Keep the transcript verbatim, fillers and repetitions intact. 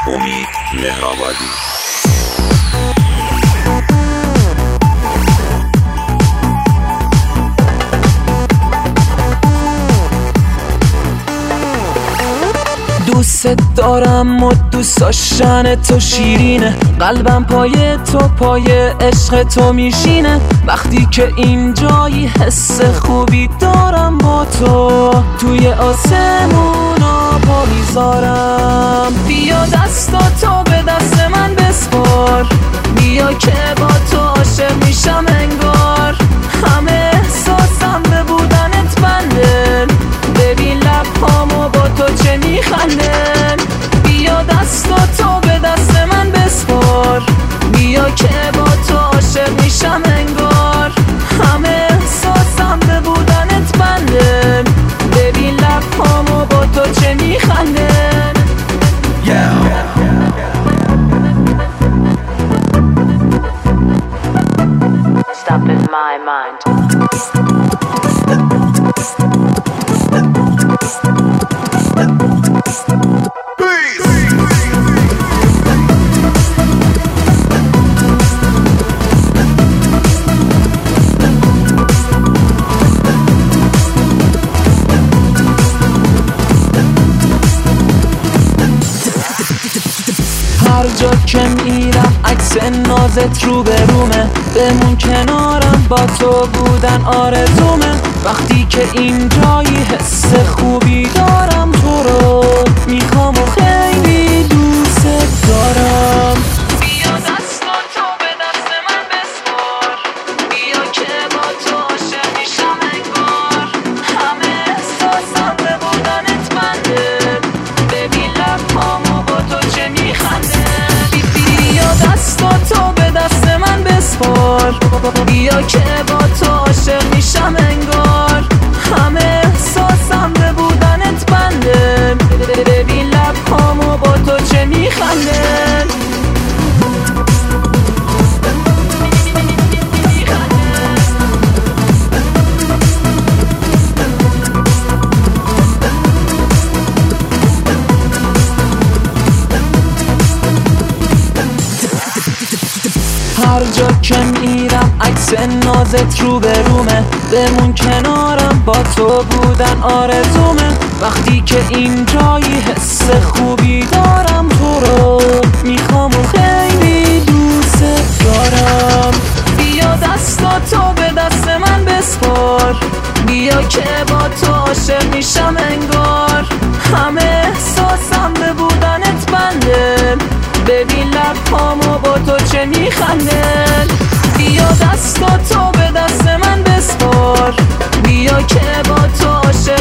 امید مهرآبادی. دوست دارم و دوست داشتن تو شیرینه، قلبم پای تو پای عشق تو میشینه. وقتی که اینجایی حس خوبی دارم با تو، توی آسمونا پا میذارم. بیا دستاتو به دست من بسپار، بیا که با تو عاشق میشم انگار. همه احساسم به بودنت بنده، ببین لبهامو با تو چه میخندن. بیا دستاتو به دست من بسپار، بیا که با تو عاشق میشم انگار. همه احساسم به بودنت بنده، ببین لبهامو با تو چه میخندن. yeah. Stop in my mind. هر جا که میرم عکس نازت رو به رومه، بمون کنارم با تو بودن آرزومه. وقتی که اینجایی حس خوبی دارم، تو رو میخوام و خیلی دوست دارم. بیا دستاتو به دست من بسپار، بیا که با تو عاشق میشم انگار. همه احساسم به بودنت بنده، ببین لبهامو با تو چه میخنده. بیا دستاتو به دست من بسپار، بیا که با تو عاشق میشم انگار. همه احساسم به بودنت بنده، ببین لبهامو با تو چه میخنده. هر جا که میرم عکس نازت رو به رومه، بمون کنارم با تو بودن آرزومه. وقتی که اینجایی حس خوبی دارم، تو رو میخوام و خیلی دوست دارم. بیا دستاتو به دست من بسپار، بیا که با تو عاشق میشم انگار. همه احساسم به بودنت بنده، ببین لبهامو با تو چه میخندن. بیا دستاتو به دست من بسپار، بیا که با تو عاشق